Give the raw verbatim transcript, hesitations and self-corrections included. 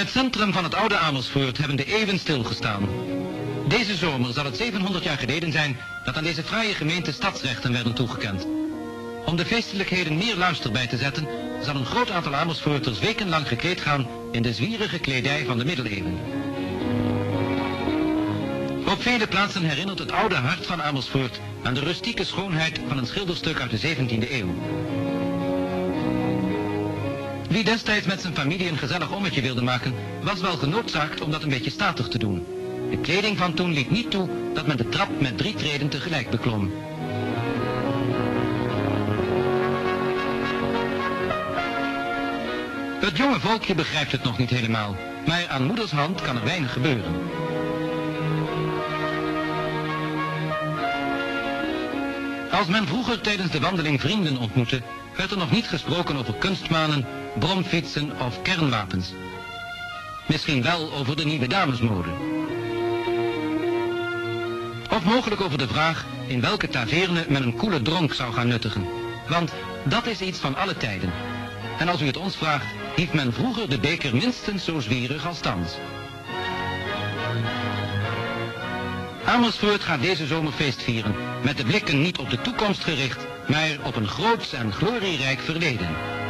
het centrum van het oude Amersfoort hebben de eeuwen stilgestaan. Deze zomer zal het zevenhonderd jaar geleden zijn dat aan deze fraaie gemeente stadsrechten werden toegekend. Om de feestelijkheden meer luister bij te zetten, zal een groot aantal Amersfoorters wekenlang gekleed gaan in de zwierige kledij van de middeleeuwen. Op vele plaatsen herinnert het oude hart van Amersfoort aan de rustieke schoonheid van een schilderstuk uit de zeventiende eeuw. Wie destijds met zijn familie een gezellig ommetje wilde maken, was wel genoodzaakt om dat een beetje statig te doen. De kleding van toen liet niet toe dat men de trap met drie treden tegelijk beklom. Het jonge volkje begrijpt het nog niet helemaal, maar aan moeders hand kan er weinig gebeuren. Als men vroeger tijdens de wandeling vrienden ontmoette, werd er nog niet gesproken over kunstmanen, bromfietsen of kernwapens. Misschien wel over de nieuwe damesmode. Of mogelijk over de vraag in welke taverne men een koele dronk zou gaan nuttigen. Want dat is iets van alle tijden. En als u het ons vraagt, hief men vroeger de beker minstens zo zwierig als thans. Amersfoort gaat deze zomer feest vieren, met de blikken niet op de toekomst gericht, maar op een groots en glorierijk verleden.